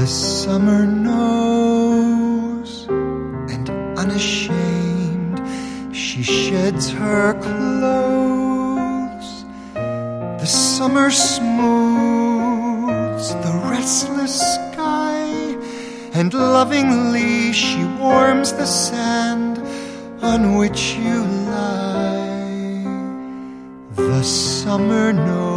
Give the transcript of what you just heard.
The summer knows, and unashamed she sheds her clothes. The summer smooths the restless sky, and lovingly she warms the sand on which you lie. The summer knows.